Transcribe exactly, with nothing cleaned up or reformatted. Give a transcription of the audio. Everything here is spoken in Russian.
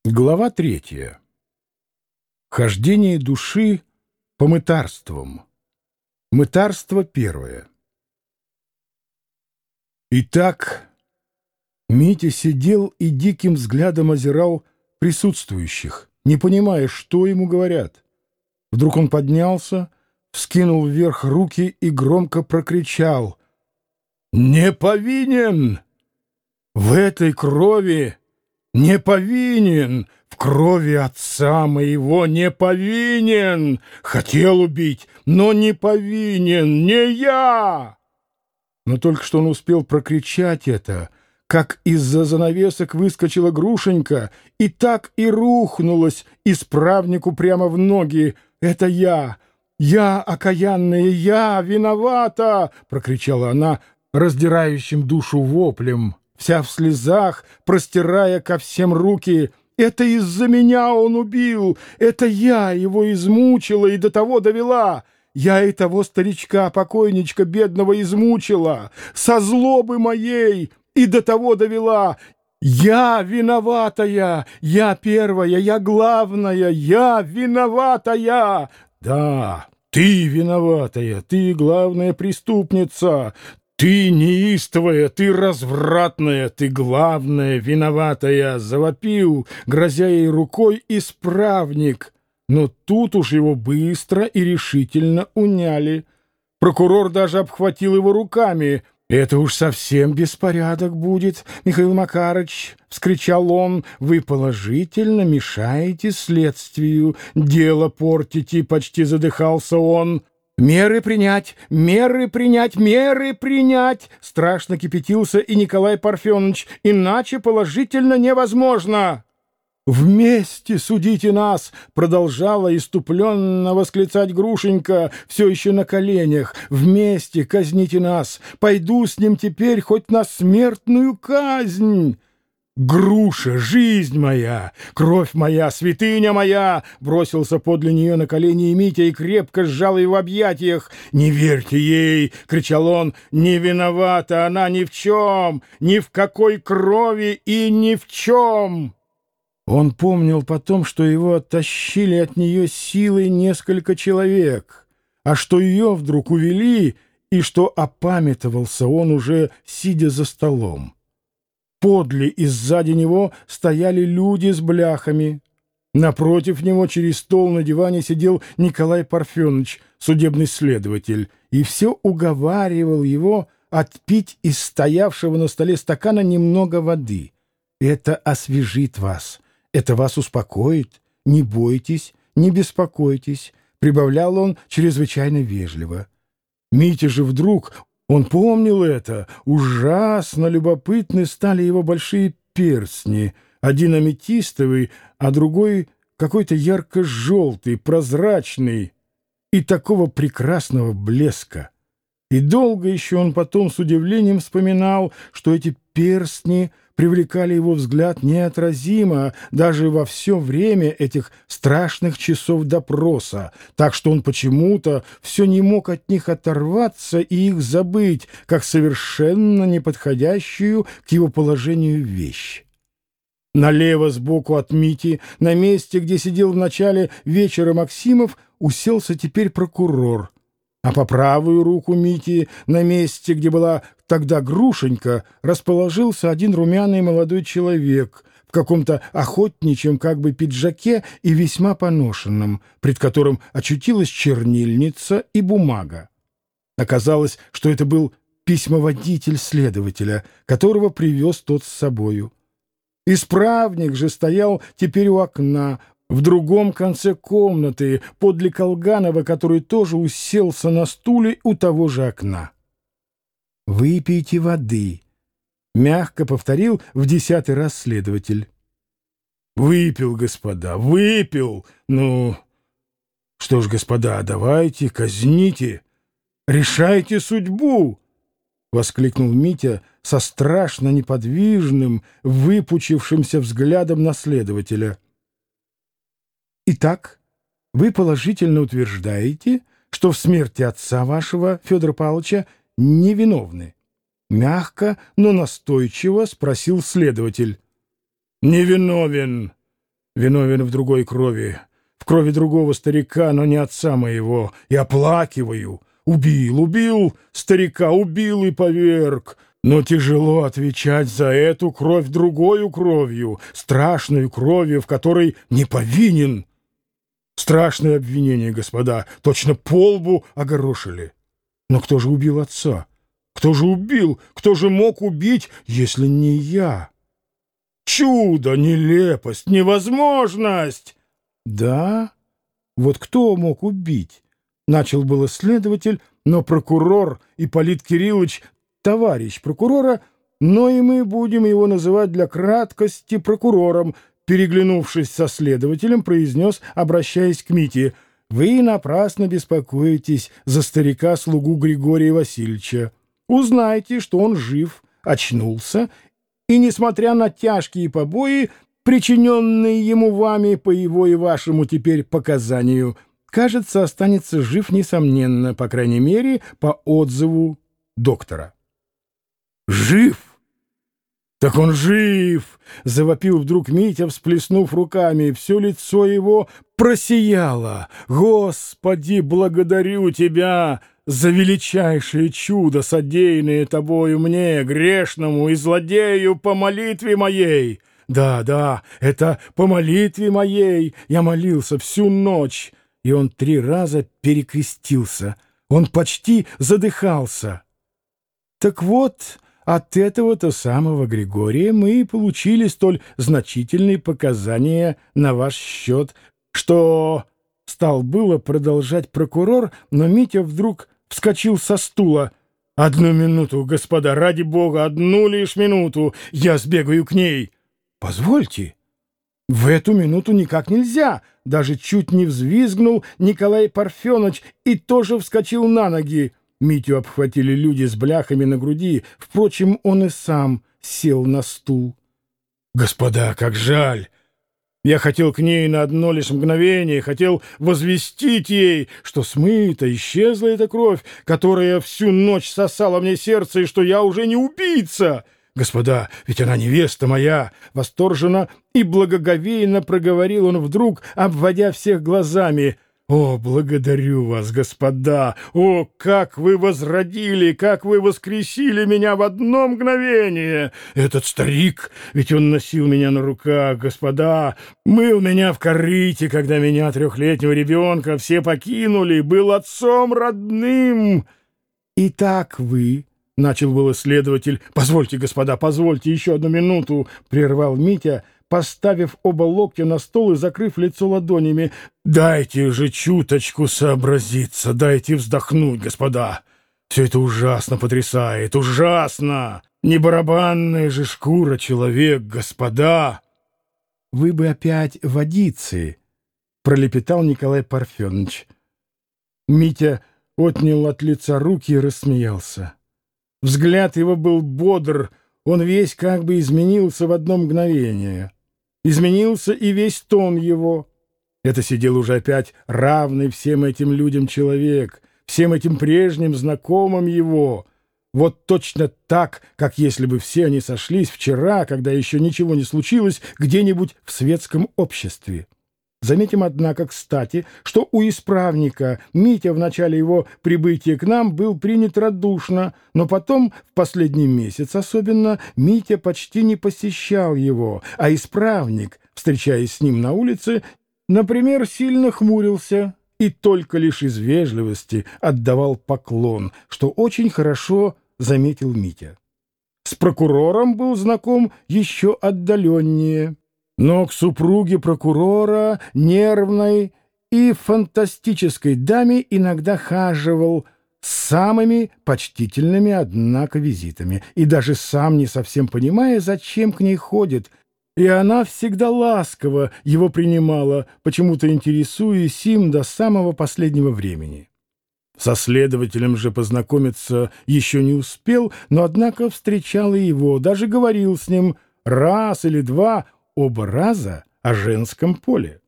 Глава третья. Хождение души по мытарствам. Мытарство первое. Итак, Митя сидел и диким взглядом озирал присутствующих, не понимая, что ему говорят. Вдруг он поднялся, вскинул вверх руки и громко прокричал: «Не повинен! В этой крови не повинен! В крови отца моего не повинен! Хотел убить, но не повинен! Не я!» Но только что он успел прокричать это, как из-за занавесок выскочила Грушенька и так и рухнулась исправнику прямо в ноги. «Это я! Я, окаянная, я виновата!» — прокричала она раздирающим душу воплем, вся в слезах, простирая ко всем руки. «Это из-за меня он убил! Это я его измучила и до того довела! Я и того старичка-покойничка бедного измучила! Со злобы моей и до того довела! Я виноватая! Я первая! Я главная! Я виноватая! Да, ты виноватая! Ты главная преступница! «Ты неистовая, ты развратная, ты главная виноватая!» — завопил, грозя ей рукой, исправник. Но тут уж его быстро и решительно уняли. Прокурор даже обхватил его руками. «Это уж совсем беспорядок будет, Михаил Макарыч!» — вскричал он. «Вы положительно мешаете следствию, дело портите!» — почти задыхался он. «Меры принять! Меры принять! Меры принять!» Страшно кипятился и Николай Парфенович. «Иначе положительно невозможно!» «Вместе судите нас!» — продолжала иступленно восклицать Грушенька, все еще на коленях. «Вместе казните нас! Пойду с ним теперь хоть на смертную казнь!» «Груша, жизнь моя, кровь моя, святыня моя!» Бросился подле нее на колени и Митя и крепко сжал ее в объятиях. «Не верьте ей!» — кричал он. «Не виновата она ни в чем, ни в какой крови и ни в чем!» Он помнил потом, что его оттащили от нее силой несколько человек, а что ее вдруг увели, и что опамятовался он уже, сидя за столом. Подле и сзади него стояли люди с бляхами. Напротив него через стол на диване сидел Николай Парфенович, судебный следователь, и все уговаривал его отпить из стоявшего на столе стакана немного воды. «Это освежит вас, это вас успокоит, не бойтесь, не беспокойтесь», — прибавлял он чрезвычайно вежливо. Митя же вдруг... Он помнил это. Ужасно любопытны стали его большие перстни. Один аметистовый, а другой какой-то ярко-желтый, прозрачный и такого прекрасного блеска. И долго еще он потом с удивлением вспоминал, что эти перстни привлекали его взгляд неотразимо даже во все время этих страшных часов допроса, так что он почему-то все не мог от них оторваться и их забыть, как совершенно неподходящую к его положению вещь. Налево сбоку от Мити, на месте, где сидел в начале вечера Максимов, уселся теперь прокурор. А по правую руку Мити, на месте, где была тогда Грушенька, расположился один румяный молодой человек в каком-то охотничьем как бы пиджаке и весьма поношенном, пред которым очутилась чернильница и бумага. Оказалось, что это был письмоводитель следователя, которого привез тот с собою. Исправник же стоял теперь у окна, в другом конце комнаты, подле Колганова, который тоже уселся на стуле у того же окна. «Выпейте воды», — мягко повторил в десятый раз следователь. «Выпил, господа, выпил! Ну, что ж, господа, давайте, казните, решайте судьбу!» — воскликнул Митя со страшно неподвижным, выпучившимся взглядом на следователя. «Итак, вы положительно утверждаете, что в смерти отца вашего, Федора Павловича, невиновны?» Мягко, но настойчиво спросил следователь. «Невиновен! виновен в другой крови, в крови другого старика, но не отца моего, и оплакиваю. Убил, убил старика, убил и поверг. Но тяжело отвечать за эту кровь другою кровью, страшную кровью, в которой не повинен. Страшное обвинение, господа, точно по лбу огорошили. Но кто же убил отца? Кто же убил? Кто же мог убить, если не я? Чудо, нелепость, невозможность! Да? Вот кто мог убить? Начал было следователь, но прокурор Ипполит Кириллович, товарищ прокурора, но и мы будем его называть для краткости прокурором, переглянувшись со следователем, произнес, обращаясь к Мите: «Вы напрасно беспокоитесь за старика-слугу Григория Васильевича. Узнайте, что он жив, очнулся, и, несмотря на тяжкие побои, причиненные ему вами по его и вашему теперь показанию, кажется, останется жив несомненно, по крайней мере, по отзыву доктора». «Жив? Так он жив!» — завопил вдруг Митя, всплеснув руками. Все лицо его просияло. «Господи, благодарю тебя за величайшее чудо, содеянное тобою мне, грешному и злодею, по молитве моей! Да, да, это по молитве моей я молился всю ночь». И он три раза перекрестился. Он почти задыхался. Так вот, от этого-то самого Григория мы и получили столь значительные показания на ваш счет, что стал было продолжать прокурор, но Митя вдруг вскочил со стула. «Одну минуту, господа, ради бога, одну лишь минуту, я сбегаю к ней». «Позвольте». В эту минуту никак нельзя. Даже чуть не взвизгнул Николай Парфенович и тоже вскочил на ноги. Митю обхватили люди с бляхами на груди. Впрочем, он и сам сел на стул. «Господа, как жаль! Я хотел к ней на одно лишь мгновение, хотел возвестить ей, что смыта, исчезла эта кровь, которая всю ночь сосала мне сердце, и что я уже не убийца. Господа, ведь она невеста моя!» Восторженно и благоговейно проговорил он вдруг, обводя всех глазами. «О, благодарю вас, господа! О, как вы возродили, как вы воскресили меня в одно мгновение! Этот старик, ведь он носил меня на руках, господа, мыл меня в корыте, когда меня, трехлетнего ребенка, все покинули, был отцом родным. Итак вы...» — начал было следователь. «Позвольте, господа, позвольте еще одну минуту», — прервал Митя, поставив оба локтя на стол и закрыв лицо ладонями. «Дайте же чуточку сообразиться, дайте вздохнуть, господа. Все это ужасно потрясает, ужасно! Не барабанная же шкура человек, господа!» «Вы бы опять водицы», — пролепетал Николай Парфенович. Митя отнял от лица руки и рассмеялся. Взгляд его был бодр, он весь как бы изменился в одно мгновение. Изменился и весь тон его. Это сидел уже опять равный всем этим людям человек, всем этим прежним знакомым его. Вот точно так, как если бы все они сошлись вчера, когда еще ничего не случилось, где-нибудь в светском обществе. Заметим, однако, кстати, что у исправника Митя в начале его прибытия к нам был принят радушно, но потом, в последний месяц особенно, Митя почти не посещал его, а исправник, встречаясь с ним на улице, например, сильно хмурился и только лишь из вежливости отдавал поклон, что очень хорошо заметил Митя. С прокурором был знаком еще отдаленнее. Но к супруге прокурора, нервной и фантастической даме, иногда хаживал с самыми почтительными, однако, визитами, и даже сам не совсем понимая, зачем к ней ходит, и она всегда ласково его принимала, почему-то интересуясь им до самого последнего времени. Со следователем же познакомиться еще не успел, но, однако, встречал и его, даже говорил с ним раз или два, оба раза о женском поле.